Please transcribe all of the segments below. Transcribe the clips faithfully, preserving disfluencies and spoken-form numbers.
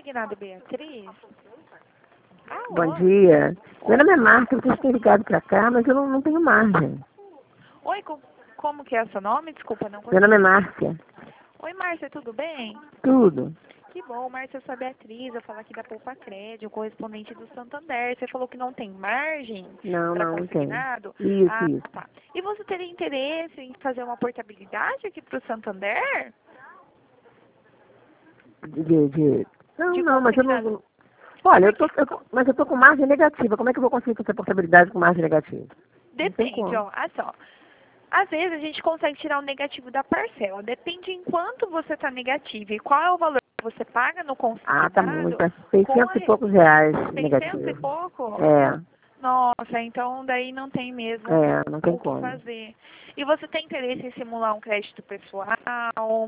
consignado, Beatriz? Alô? Bom dia. Meu nome é Márcia, vocês têm ligado pra cá, mas eu não, não tenho margem. Oi, co- como que é seu nome? Desculpa, não Meu consegui. nome é Márcia. Oi, Márcia, tudo bem? Tudo. Que bom, Márcia, eu sou a Beatriz, eu falo aqui da Poupa Crédito, correspondente do Santander. Você falou que não tem margem Não, para não, não tem. consignado? Isso, Ah, isso. tá. E você teria interesse em fazer uma portabilidade aqui para o Santander? De, de, de- Não, De não, mas eu consignado. não... Olha, eu tô, eu tô- mas eu tô com margem negativa. Como é que eu vou conseguir fazer portabilidade com margem negativa? Não tem Depende, como. ó. Olha só. Às vezes a gente consegue tirar o negativo da parcela. Depende em quanto você está negativo e qual é o valor que você paga no consignado. Ah, tá muito. Tá com seiscentos a... e poucos reais seiscentos e negativo. pouco? É, Nossa, então daí não tem mesmo é, não tem o que como. fazer. E você tem interesse em simular um crédito pessoal?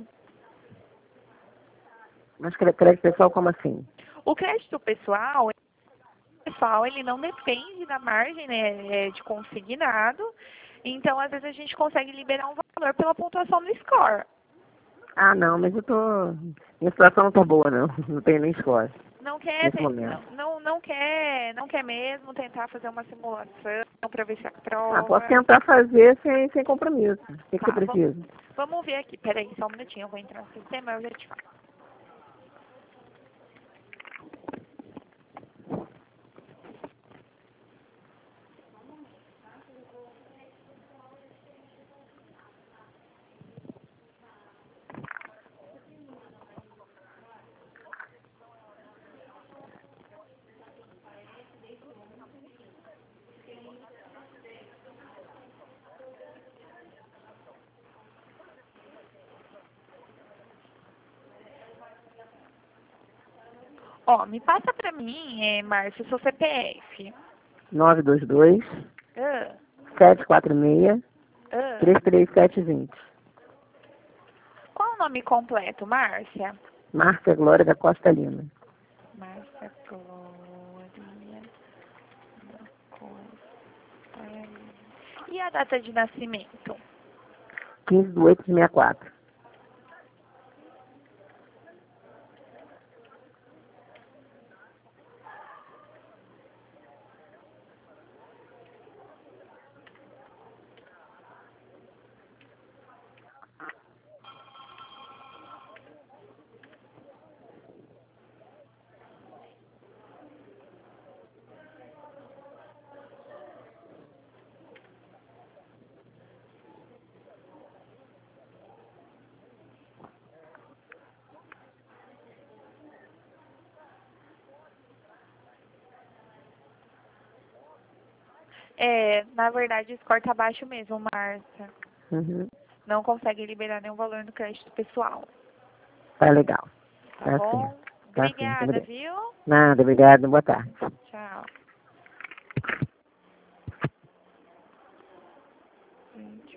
Mas cre- crédito pessoal como assim? O crédito pessoal, pessoal, ele não depende da margem, né, é de consignado. Então, às vezes a gente consegue liberar um valor pela pontuação do score. Ah, não, mas eu tô... Minha situação não tá boa, não. Não tenho nem score Não quer, nesse ten- momento. não, não, não quer, não quer mesmo tentar fazer uma simulação para ver se Ah, posso aprova. tentar fazer sem, sem compromisso. O que, que Tá, você vamos, precisa? vamos ver aqui. Peraí, só um minutinho, eu vou entrar no sistema e eu já te falo. Ó, me passa pra mim, é, Márcio, seu C P F. nove dois dois, Ah, sete quatro seis, ah. três três sete dois zero. Qual o nome completo, Márcia? Márcia Glória da Costa Lima. Márcia Glória da Costa Lima. E a data de nascimento? quinze de oito de sessenta e quatro. É, na verdade, o score tá baixo mesmo, Márcia. Uhum. Não consegue liberar nenhum valor no crédito pessoal. Tá legal. Tá Tá bom? certo. Tá certo. Obrigada, Obrigado. viu? Nada, obrigado. Boa tarde. Tchau. Gente.